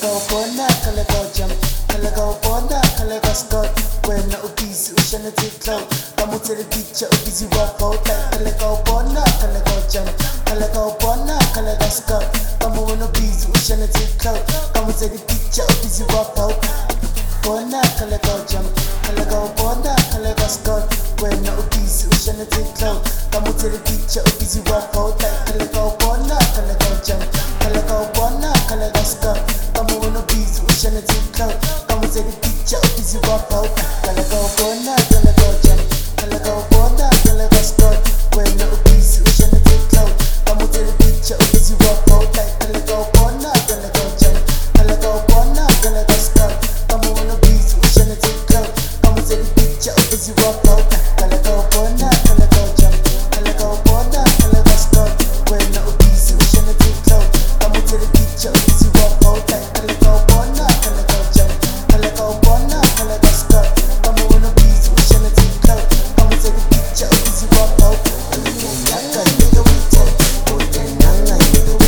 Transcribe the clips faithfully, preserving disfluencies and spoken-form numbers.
go bona, kala go jump, kala go bona, kala go scott. When na ubizi ushana tiklo, kamu tele teacher ubizi walk out. Kala go bona, kala go jump, kala go bona, kala go scott. Kamu when ubizi ushana tiklo, kamu tele teacher ubizi walk out. Bona, kala go jump, kala go bona, kala go scott. When na ubizi ushana tiklo, kamu tele teacher ubizi walk out. Kala go bona, kala go jump, kala go bona, kala go scott. Kamu when ubizi ushana tiklo, kamu tele teacher ubizi walk out. Kala go bona, kala go jump, kala go bona, kala go scott. When na ubizi ushana tiklo, kamu tele teacher ubizi walk out. Kala go bona, kala go jump, kala go bona, kala go scott. Kamu when ubizi ushana tiklo, kamu tele teacher ubizi walk out. Kala go bona, kala go jump, kala go bona, kala go scott. When na ubizi ushana tiklo, kamu tele teacher ubizi walk out. Kala go bona, kala go jump, kala go bona, kala go scott. Kamu when ubizi ushana tiklo, kamu tele teacher ubizi walk out. Nanga nigga we take, nanga nigga we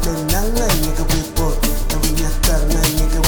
le nanga nyeka bepot na winyakar na nyeka